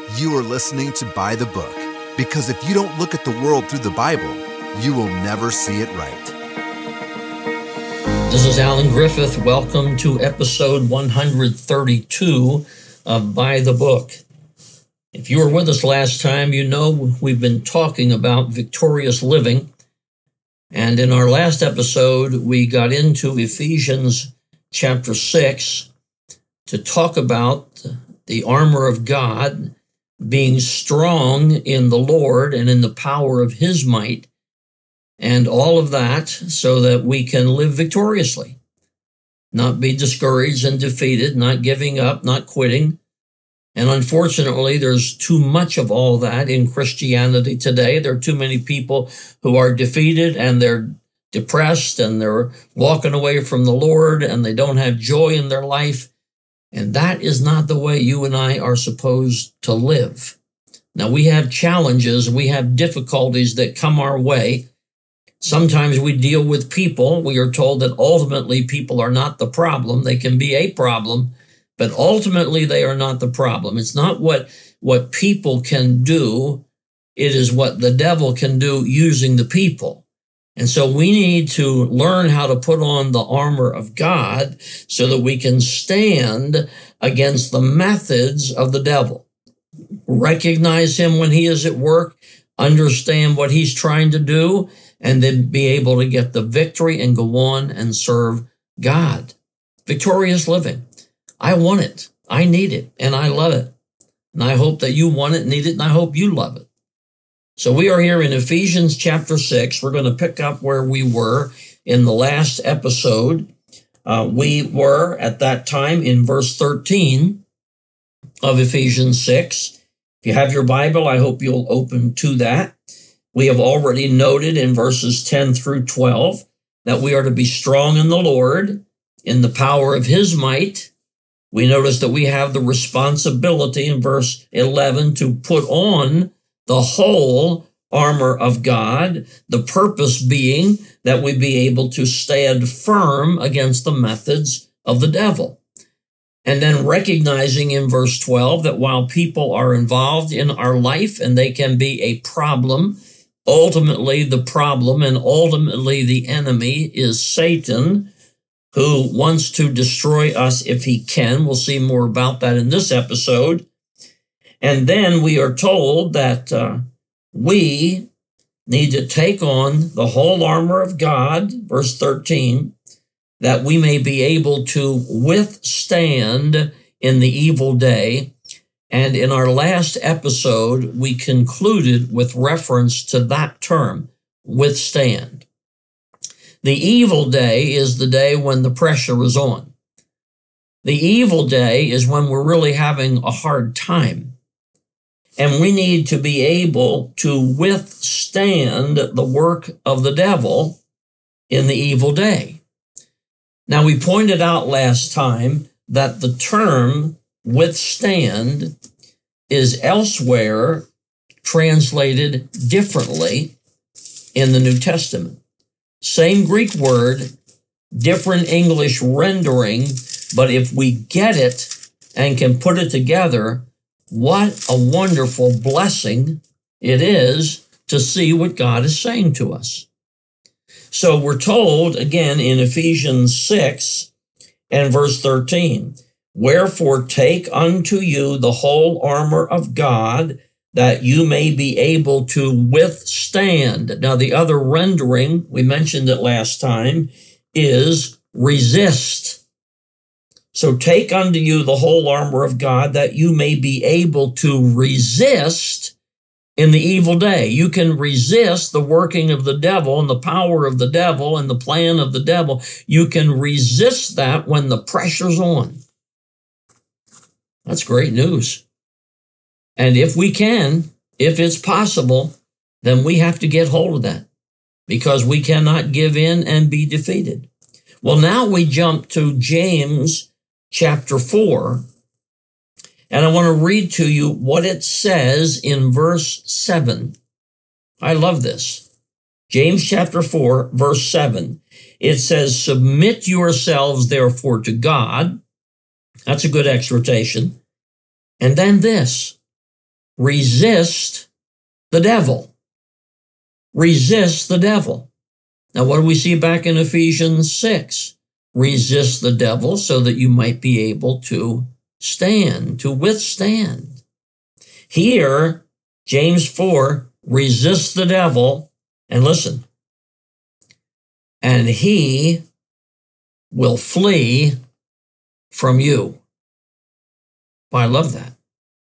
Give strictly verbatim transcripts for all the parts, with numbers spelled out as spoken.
You are listening to By the Book, because if you don't look at the world through the Bible, you will never see it right. This is Alan Griffith. Welcome to episode one hundred thirty-two of By the Book. If you were with us last time, you know we've been talking about victorious living. And in our last episode, we got into Ephesians chapter six to talk about the armor of God, being strong in the Lord and in the power of His might, and all of that so that we can live victoriously, not be discouraged and defeated, not giving up, not quitting. And unfortunately, there's too much of all that in Christianity today. There are too many people who are defeated and they're depressed and they're walking away from the Lord and they don't have joy in their life. And that is not the way you and I are supposed to live. Now, we have challenges, we have difficulties that come our way. Sometimes we deal with people. We are told that ultimately people are not the problem. They can be a problem, but ultimately they are not the problem. It's not what, what people can do. It is what the devil can do using the people. And so we need to learn how to put on the armor of God so that we can stand against the methods of the devil. Recognize him when he is at work, understand what he's trying to do, and then be able to get the victory and go on and serve God. Victorious living. I want it. I need it. And I love it. And I hope that you want it, need it, and I hope you love it. So we are here in Ephesians chapter six. We're going to pick up where we were in the last episode. Uh, we were at that time in verse thirteen of Ephesians six. If you have your Bible, I hope you'll open to that. We have already noted in verses ten through twelve that we are to be strong in the Lord, in the power of His might. We notice that we have the responsibility in verse eleven to put on the whole armor of God, the purpose being that we be able to stand firm against the methods of the devil. And then recognizing in verse twelve that while people are involved in our life and they can be a problem, ultimately the problem and ultimately the enemy is Satan, who wants to destroy us if he can. We'll see more about that in this episode. And then we are told that uh, we need to take on the whole armor of God, verse thirteen, that we may be able to withstand in the evil day. And in our last episode, we concluded with reference to that term, withstand. The evil day is the day when the pressure is on. The evil day is when we're really having a hard time. And we need to be able to withstand the work of the devil in the evil day. Now, we pointed out last time that the term withstand is elsewhere translated differently in the New Testament. Same Greek word, different English rendering, but if we get it and can put it together, what a wonderful blessing it is to see what God is saying to us. So we're told again in Ephesians six and verse thirteen, wherefore take unto you the whole armor of God, that you may be able to withstand. Now the other rendering, we mentioned it last time, is resist. So take unto you the whole armor of God, that you may be able to resist in the evil day. You can resist the working of the devil and the power of the devil and the plan of the devil. You can resist that when the pressure's on. That's great news. And if we can, if it's possible, then we have to get hold of that, because we cannot give in and be defeated. Well, now we jump to James chapter four, and I want to read to you what it says in verse seven. I love this. James chapter four, verse seven. It says, submit yourselves therefore to God. That's a good exhortation. And then this, resist the devil. Resist the devil. Now, what do we see back in Ephesians six? Resist the devil so that you might be able to stand, to withstand. Here, James four, resist the devil, and listen, and he will flee from you. Well, I love that.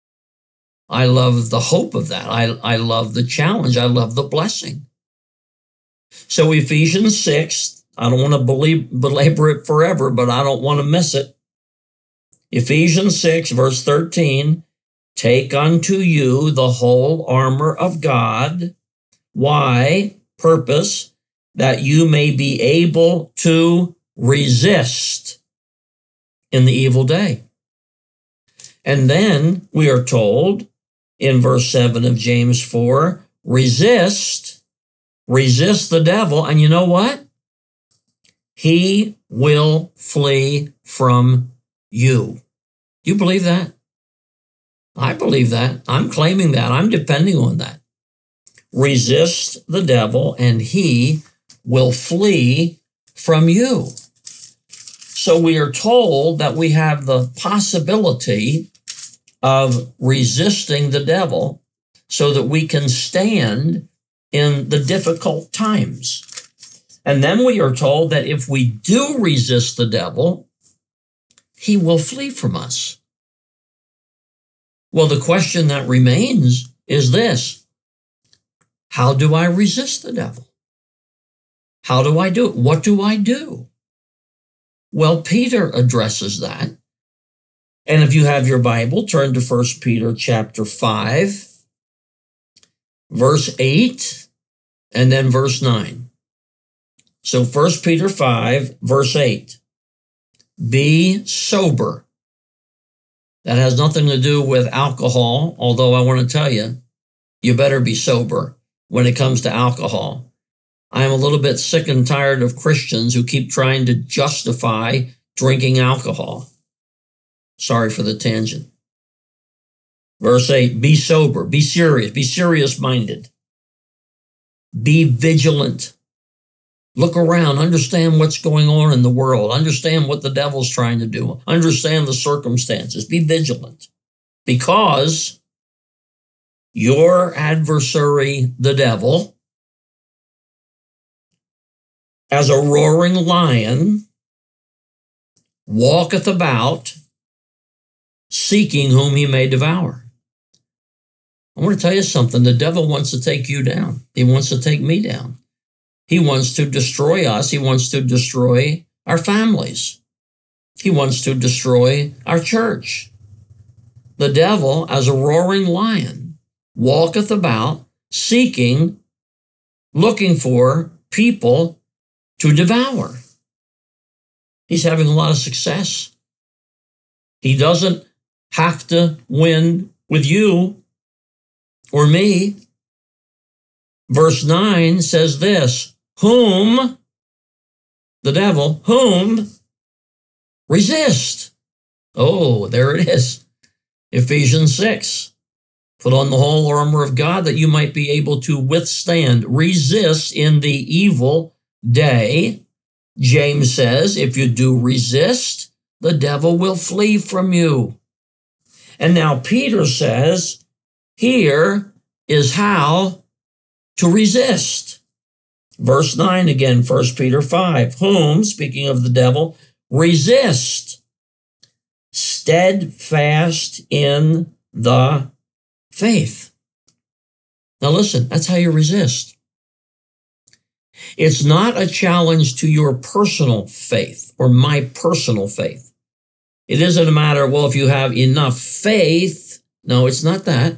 I love the hope of that. I, I love the challenge. I love the blessing. So Ephesians six, I don't want to believe, belabor it forever, but I don't want to miss it. Ephesians six, verse thirteen, take unto you the whole armor of God. Why? Purpose, that you may be able to resist in the evil day. And then we are told in verse seven of James four, resist, resist the devil, and you know what? He will flee from you. You believe that? I believe that. I'm claiming that. I'm depending on that. Resist the devil, and he will flee from you. So we are told that we have the possibility of resisting the devil so that we can stand in the difficult times. And then we are told that if we do resist the devil, he will flee from us. Well, the question that remains is this: how do I resist the devil? How do I do it? What do I do? Well, Peter addresses that. And if you have your Bible, turn to First Peter chapter five, verse eight, and then verse nine. So First Peter five, verse eight, be sober. That has nothing to do with alcohol, although I want to tell you, you better be sober when it comes to alcohol. I'm a little bit sick and tired of Christians who keep trying to justify drinking alcohol. Sorry for the tangent. Verse eight, be sober, be serious, be serious-minded. Be vigilant. Look around, understand what's going on in the world, understand what the devil's trying to do, understand the circumstances, be vigilant. Because your adversary, the devil, as a roaring lion, walketh about, seeking whom he may devour. I want to tell you something. The devil wants to take you down. He wants to take me down. He wants to destroy us. He wants to destroy our families. He wants to destroy our church. The devil, as a roaring lion, walketh about, seeking, looking for people to devour. He's having a lot of success. He doesn't have to win with you or me. Verse nine says this, whom, the devil, whom resist. Oh, there it is. Ephesians six. Put on the whole armor of God that you might be able to withstand, resist in the evil day. James says, if you do resist, the devil will flee from you. And now Peter says, here is how to resist. Verse nine again, First Peter five, whom, speaking of the devil, resist, steadfast in the faith. Now listen, that's how you resist. It's not a challenge to your personal faith or my personal faith. It isn't a matter, well, if you have enough faith. No, it's not that.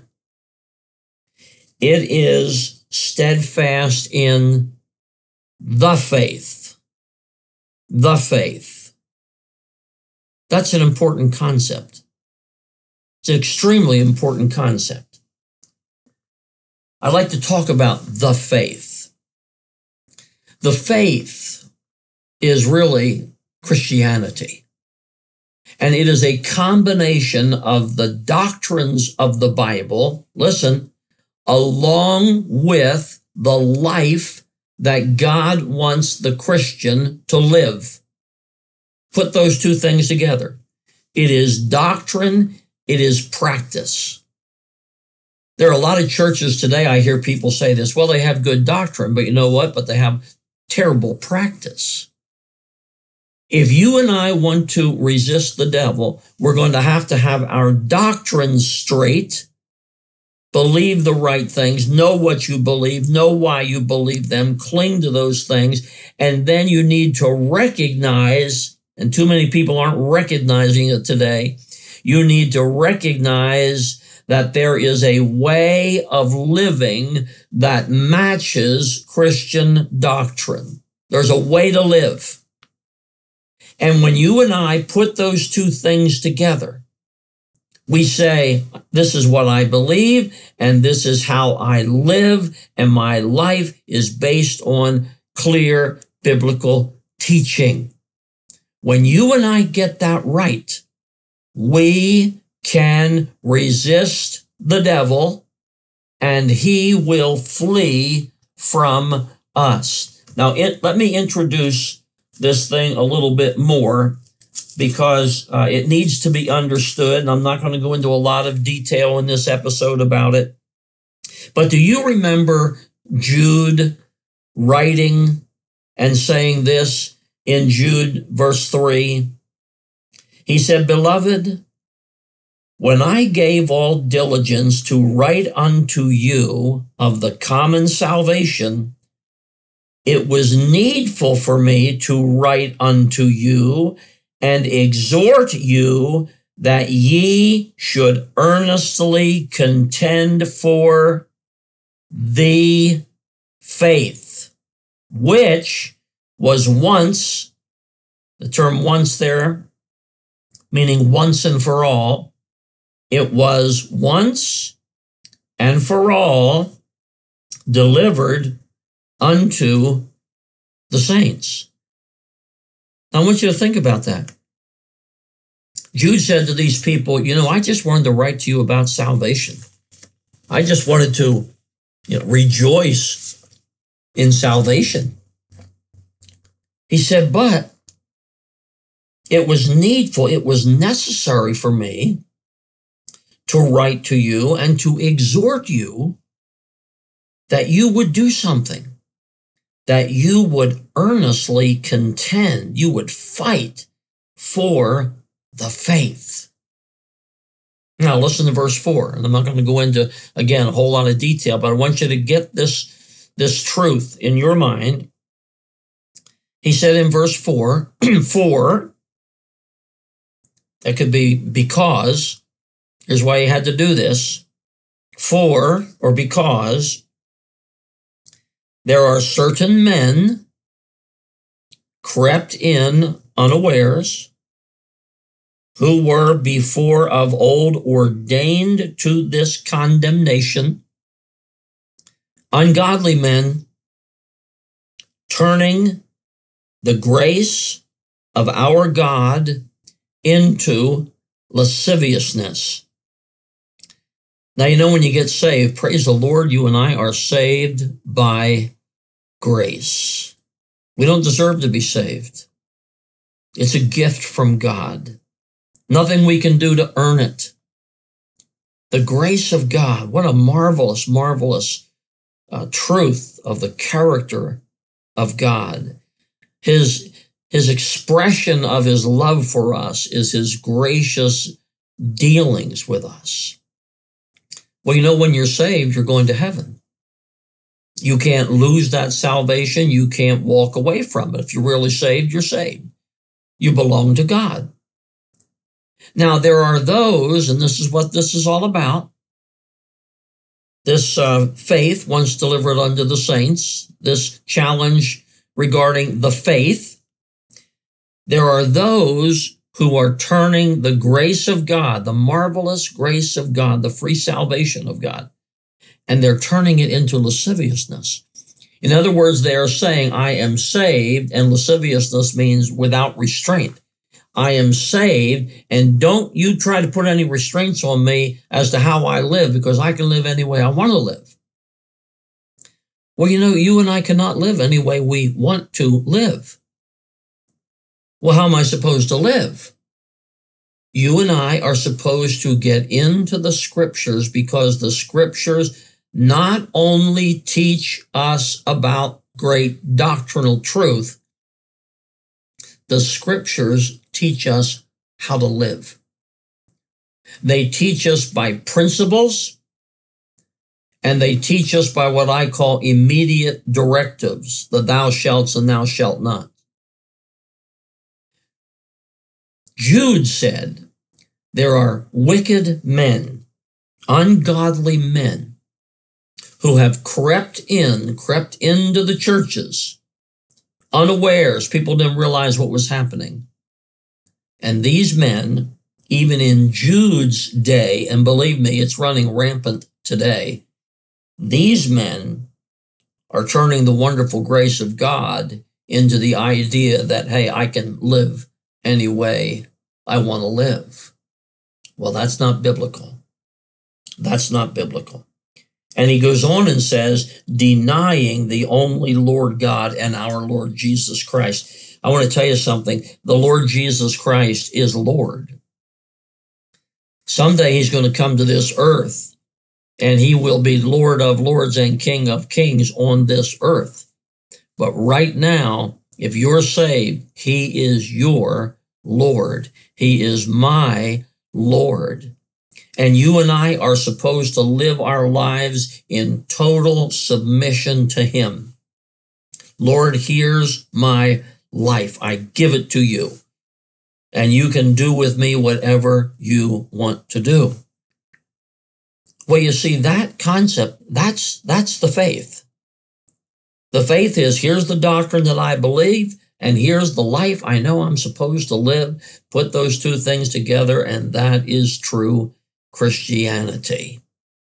It is steadfast in the faith. The faith. That's an important concept. It's an extremely important concept. I'd like to talk about the faith. The faith is really Christianity. And it is a combination of the doctrines of the Bible, listen, along with the life that God wants the Christian to live. Put those two things together. It is doctrine, it is practice. There are a lot of churches today, I hear people say this, well, they have good doctrine, but you know what? But they have terrible practice. If you and I want to resist the devil, we're going to have to have our doctrines straight, believe the right things, know what you believe, know why you believe them, cling to those things, and then you need to recognize, and too many people aren't recognizing it today, you need to recognize that there is a way of living that matches Christian doctrine. There's a way to live. And when you and I put those two things together, we say, this is what I believe, and this is how I live, and my life is based on clear biblical teaching. When you and I get that right, we can resist the devil, and he will flee from us. Now, it, let me introduce this thing a little bit more, because uh, it needs to be understood, and I'm not going to go into a lot of detail in this episode about it. But do you remember Jude writing and saying this in Jude verse three? He said, "Beloved, when I gave all diligence to write unto you of the common salvation, it was needful for me to write unto you and exhort you that ye should earnestly contend for the faith, which was once," the term once there, meaning once and for all, it was once and for all delivered unto the saints. Now, I want you to think about that. Jude said to these people, you know, I just wanted to write to you about salvation. I just wanted to, you know, rejoice in salvation. He said, but it was needful, it was necessary for me to write to you and to exhort you that you would do something, that you would earnestly contend, you would fight for the faith. Now listen to verse four, and I'm not going to go into, again, a whole lot of detail, but I want you to get this, this truth in your mind. He said in verse four, for, that could be because, here's why he had to do this, for, or because, there are certain men crept in unawares, who were before of old ordained to this condemnation, ungodly men, turning the grace of our God into lasciviousness. Now, you know, when you get saved, praise the Lord, you and I are saved by grace. We don't deserve to be saved. It's a gift from God. Nothing we can do to earn it. The grace of God, what a marvelous, marvelous uh, truth of the character of God. His, his expression of his love for us is his gracious dealings with us. Well, you know, when you're saved, you're going to heaven. You can't lose that salvation. You can't walk away from it. If you're really saved, you're saved. You belong to God. Now, there are those, and this is what this is all about, this uh, faith once delivered unto the saints, this challenge regarding the faith. There are those who are turning the grace of God, the marvelous grace of God, the free salvation of God, and they're turning it into lasciviousness. In other words, they are saying, I am saved, and lasciviousness means without restraint. I am saved, and don't you try to put any restraints on me as to how I live, because I can live any way I want to live. Well, you know, you and I cannot live any way we want to live. Well, how am I supposed to live? You and I are supposed to get into the scriptures, because the scriptures not only teach us about great doctrinal truth, the scriptures teach us how to live. They teach us by principles, and they teach us by what I call immediate directives, the thou shalt and thou shalt not. Jude said, there are wicked men, ungodly men, who have crept in, crept into the churches, unawares. People didn't realize what was happening. And these men, even in Jude's day, and believe me, it's running rampant today, these men are turning the wonderful grace of God into the idea that, hey, I can live any way I want to live. Well, that's not biblical. That's not biblical. And he goes on and says, denying the only Lord God and our Lord Jesus Christ. I want to tell you something. The Lord Jesus Christ is Lord. Someday he's going to come to this earth, and he will be Lord of lords and King of kings on this earth. But right now, if you're saved, he is your Lord. He is my Lord. And you and I are supposed to live our lives in total submission to him. Lord, here's my life. I give it to you. And you can do with me whatever you want to do. Well, you see, that concept, that's, that's the faith. The faith is, here's the doctrine that I believe, and here's the life I know I'm supposed to live. Put those two things together, and that is true Christianity.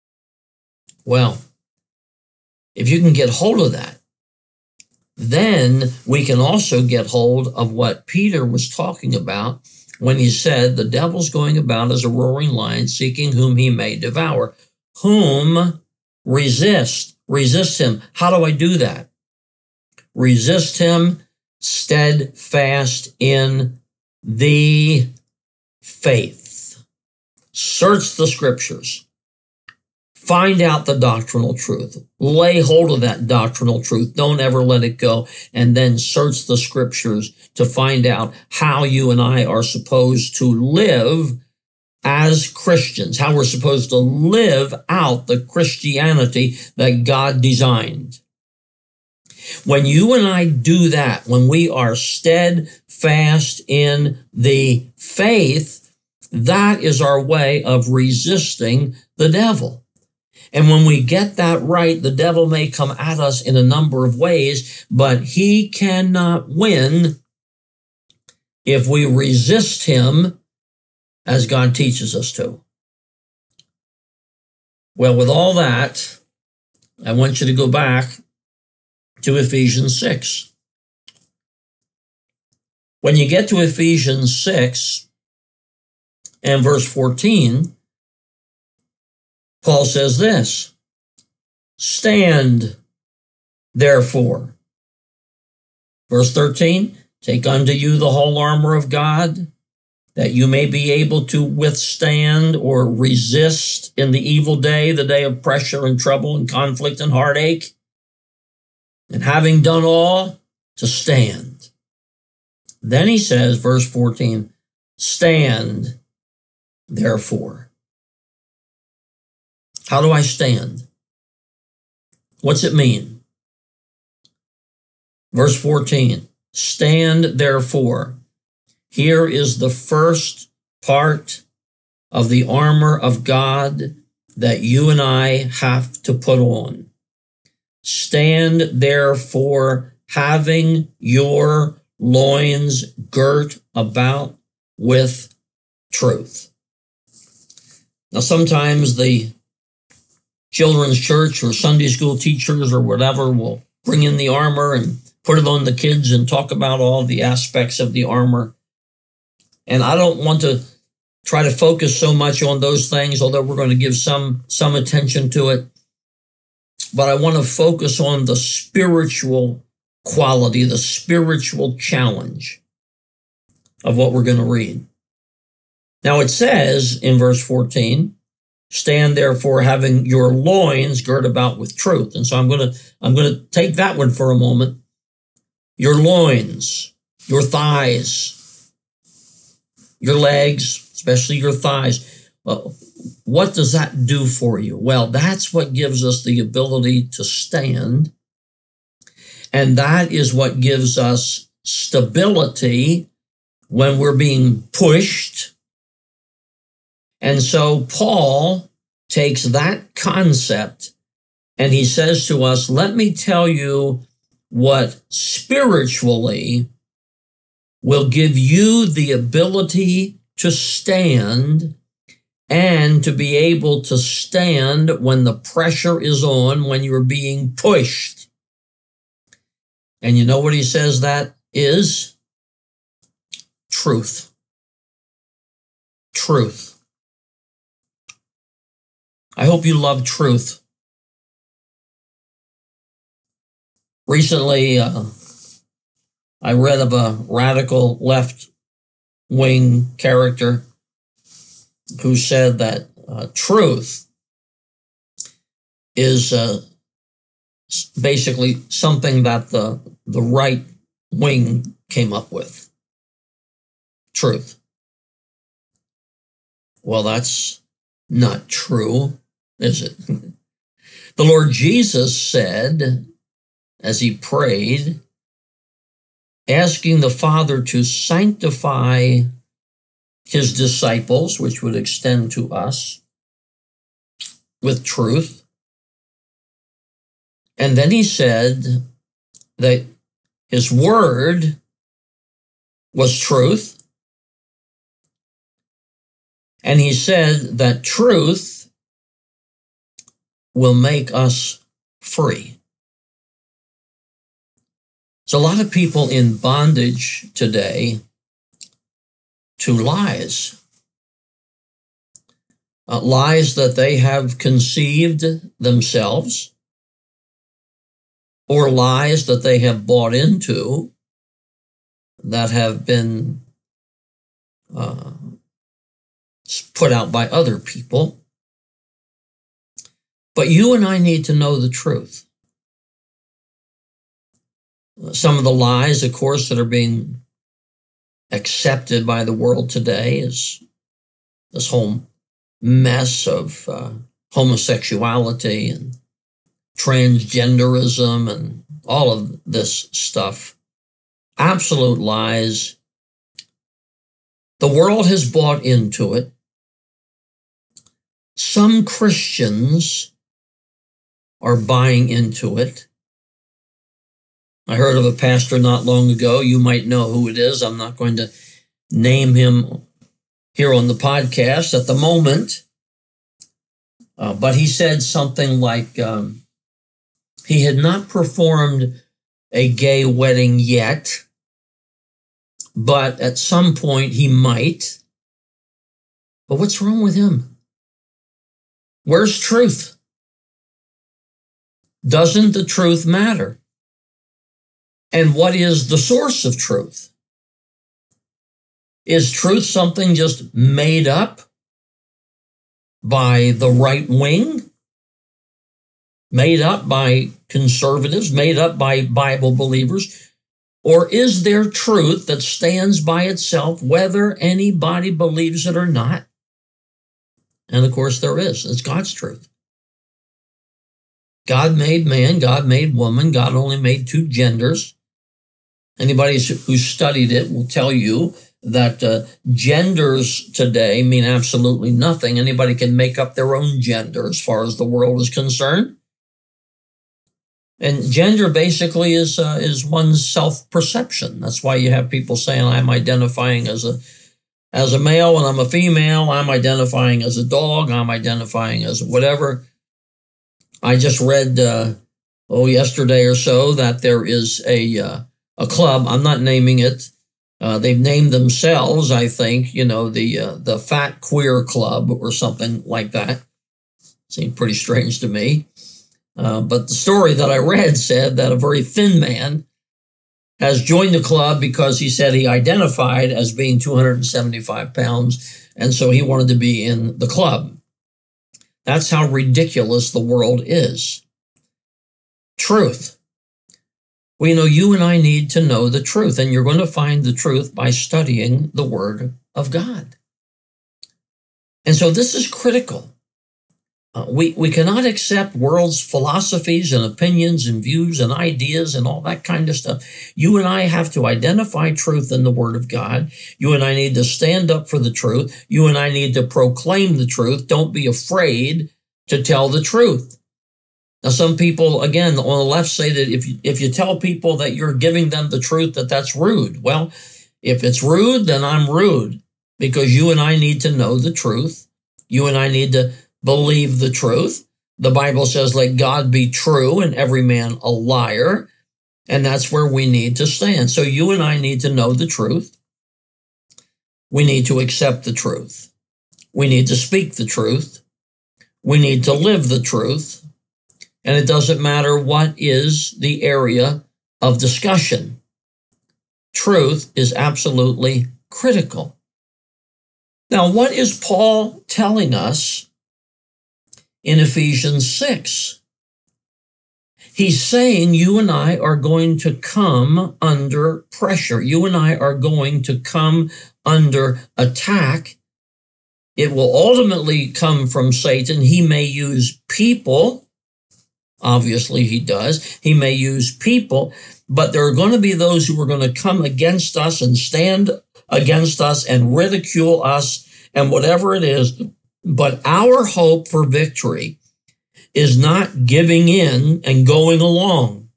Well, if you can get hold of that, then we can also get hold of what Peter was talking about when he said, the devil's going about as a roaring lion, seeking whom he may devour. Whom resist? Resist him. How do I do that? Resist him steadfast in the faith. Search the scriptures. Find out the doctrinal truth. Lay hold of that doctrinal truth. Don't ever let it go. And then search the scriptures to find out how you and I are supposed to live as Christians, how we're supposed to live out the Christianity that God designed. When you and I do that, when we are steadfast in the faith, that is our way of resisting the devil. And when we get that right, the devil may come at us in a number of ways, but he cannot win if we resist him as God teaches us to. Well, with all that, I want you to go back to Ephesians six. When you get to Ephesians six and verse fourteen, Paul says this, stand, therefore. Verse thirteen, take unto you the whole armor of God, that you may be able to withstand or resist in the evil day, the day of pressure and trouble and conflict and heartache. And having done all, to stand. Then he says, verse fourteen, stand, therefore. How do I stand? What's it mean? Verse fourteen, stand, therefore. Here is the first part of the armor of God that you and I have to put on. Stand, therefore, having your loins girt about with truth. Now, sometimes the children's church or Sunday school teachers or whatever will bring in the armor and put it on the kids and talk about all the aspects of the armor. And I don't want to try to focus so much on those things, although we're going to give some, some attention to it. But I want to focus on the spiritual quality, the spiritual challenge of what we're going to read. Now it says in verse fourteen, stand therefore having your loins girt about with truth. And so I'm going to, I'm going to take that one for a moment. Your loins, your thighs, your legs, especially your thighs. Well, what does that do for you? Well, that's what gives us the ability to stand. And that is what gives us stability when we're being pushed. And so Paul takes that concept and he says to us, let me tell you what spiritually will give you the ability to stand and to be able to stand when the pressure is on, when you're being pushed. And you know what he says that is? Truth. Truth. I hope you love truth. Recently, uh, I read of a radical left-wing character who said that uh, truth is uh, basically something that the, the right wing came up with. Truth. Well, that's not true, is it? The Lord Jesus said, as he prayed, asking the Father to sanctify his disciples, which would extend to us, with truth. And then he said that his word was truth. And he said that truth will make us free. There's a lot of people in bondage today to lies. Uh, lies that they have conceived themselves, or lies that they have bought into that have been uh, put out by other people. But you and I need to know the truth. Some of the lies, of course, that are being accepted by the world today is this whole mess of uh, homosexuality and transgenderism and all of this stuff. Absolute lies. The world has bought into it. Some Christians are buying into it. I heard of a pastor not long ago. You might know who it is. I'm not going to name him here on the podcast at the moment. Uh, but he said something like um, he had not performed a gay wedding yet, but at some point he might. But what's wrong with him? Where's truth? Doesn't the truth matter? And what is the source of truth? Is truth something just made up by the right wing? Made up by conservatives? Made up by Bible believers? Or is there truth that stands by itself whether anybody believes it or not? And of course there is. It's God's truth. God made man, God made woman, God only made two genders. Anybody who studied it will tell you that uh, genders today mean absolutely nothing. Anybody can make up their own gender as far as the world is concerned. And gender basically is uh, is one's self-perception. That's why you have people saying, I'm identifying as a as a male and I'm a female. I'm identifying as a dog. I'm identifying as whatever. I just read, uh, oh, yesterday or so that there is a uh, a club. I'm not naming it, Uh, they've named themselves, I think, you know, the uh, the Fat Queer Club or something like that. Seemed pretty strange to me. Uh, but the story that I read said that a very thin man has joined the club because he said he identified as being two hundred seventy-five pounds, and so he wanted to be in the club. That's how ridiculous the world is. Truth. Well, you know, you and I need to know the truth, and you're going to find the truth by studying the Word of God. And so this is critical. Uh, we, we cannot accept world's philosophies and opinions and views and ideas and all that kind of stuff. You and I have to identify truth in the Word of God. You and I need to stand up for the truth. You and I need to proclaim the truth. Don't be afraid to tell the truth. Now, some people, again, on the left say that if you, if you tell people that you're giving them the truth, that that's rude. Well, if it's rude, then I'm rude, because you and I need to know the truth. You and I need to believe the truth. The Bible says, let God be true and every man a liar. And that's where we need to stand. So you and I need to know the truth. We need to accept the truth. We need to speak the truth. We need to live the truth. And it doesn't matter what is the area of discussion. Truth is absolutely critical. Now, what is Paul telling us in Ephesians six? He's saying you and I are going to come under pressure. You and I are going to come under attack. It will ultimately come from Satan. He may use people. Obviously, he does. He may use people, but there are going to be those who are going to come against us and stand against us and ridicule us and whatever it is. But our hope for victory is not giving in and going along.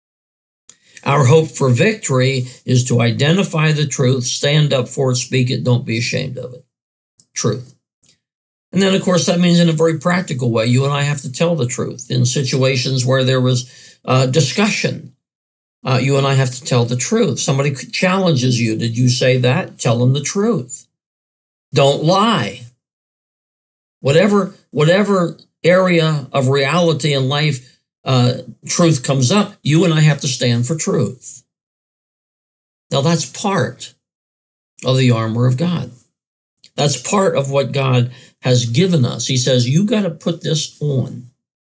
Our hope for victory is to identify the truth, stand up for it, speak it, don't be ashamed of it. Truth. And then, of course, that means in a very practical way, you and I have to tell the truth. In situations where there was uh, discussion, uh, you and I have to tell the truth. Somebody challenges you. Did you say that? Tell them the truth. Don't lie. Whatever, whatever area of reality in life uh, truth comes up, you and I have to stand for truth. Now, that's part of the armor of God. That's part of what God has given us. He says, you got to put this on.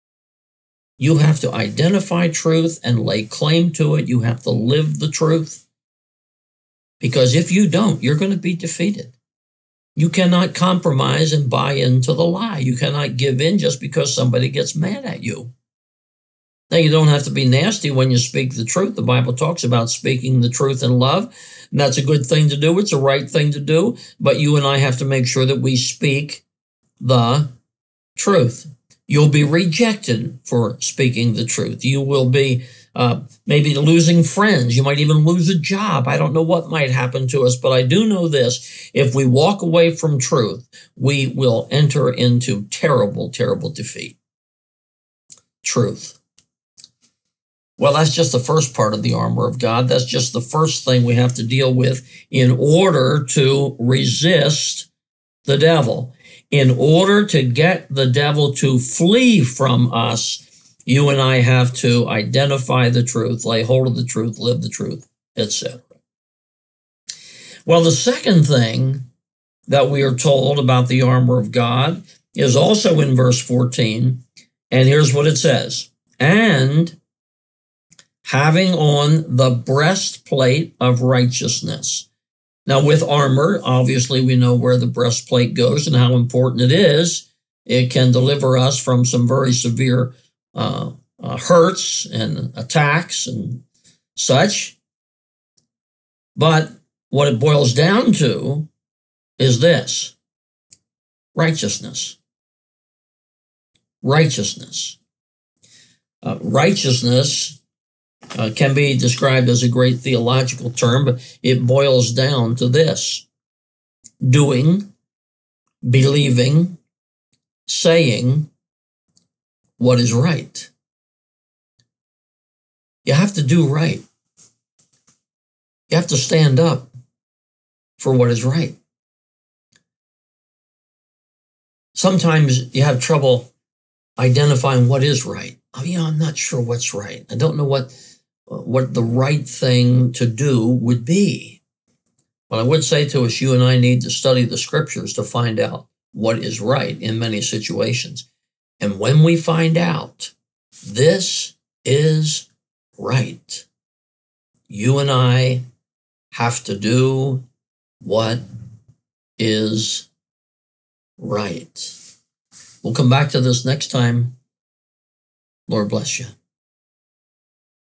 You have to identify truth and lay claim to it. You have to live the truth. Because if you don't, you're going to be defeated. You cannot compromise and buy into the lie. You cannot give in just because somebody gets mad at you. Now, you don't have to be nasty when you speak the truth. The Bible talks about speaking the truth in love, and that's a good thing to do. It's a right thing to do, but you and I have to make sure that we speak the truth. You'll be rejected for speaking the truth. You will be uh, maybe losing friends. You might even lose a job. I don't know what might happen to us, but I do know this. If we walk away from truth, we will enter into terrible, terrible defeat. Truth. Well, that's just the first part of the armor of God. That's just the first thing we have to deal with in order to resist the devil. In order to get the devil to flee from us, you and I have to identify the truth, lay hold of the truth, live the truth, et cetera. Well, the second thing that we are told about the armor of God is also in verse fourteen, and here's what it says. And having on the breastplate of righteousness. Now, with armor, obviously we know where the breastplate goes and how important it is. It can deliver us from some very severe uh, uh, hurts and attacks and such. But what it boils down to is this: righteousness. Righteousness. Uh, righteousness Uh, can be described as a great theological term, but it boils down to this: doing, believing, saying what is right. You have to do right. You have to stand up for what is right. Sometimes you have trouble identifying what is right. Oh, yeah, I'm not sure what's right. I don't know what, what the right thing to do would be. But I would say to us, you and I need to study the scriptures to find out what is right in many situations. And when we find out this is right, you and I have to do what is right. We'll come back to this next time. Lord bless you.